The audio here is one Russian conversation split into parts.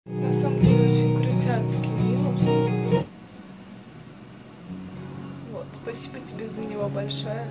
На самом деле очень крутяцкий минус. Вот, спасибо тебе за него большое.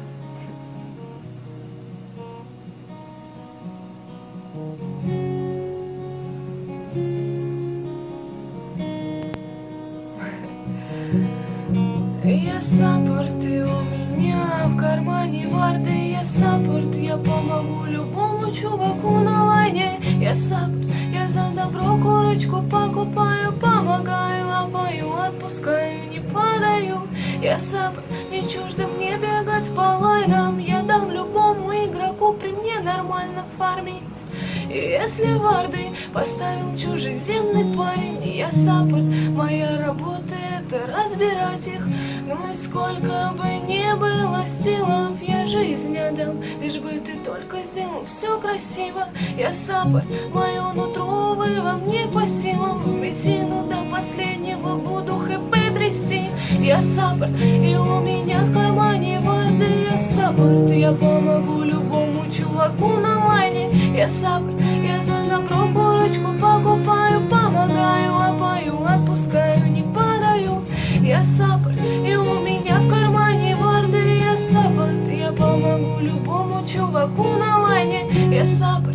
Я саппорт, и у меня в кармане варды. Я саппорт, я помогу любому чуваку на лайне. Я саппорт, я за добро курочку покупаю, помогаю, лапаю, отпускаю, не падаю. Я саппорт, не чуждо мне бегать по лайнам. Я дам любому игроку при мне нормально фармить. И если варды поставил чужеземный парень, я саппорт, моя работа это разбирать их. Ну и сколько бы ни было стилов, я жизнь отдам, лишь бы ты только сделал все красиво. Я саппорт, мое нутро вы вам не по силам, резину до последнего буду хп трясти. Я саппорт, и у меня в кармане варды. Я саппорт, я помогу любому чуваку на лайне. Я саппорт, я за добро курочку покупаю, помогаю, лапаю, отпускаю, не падаю. Я саппорт, и у меня в кармане варды. Я саппорт, я помогу любому чуваку на лайне. Я саппорт,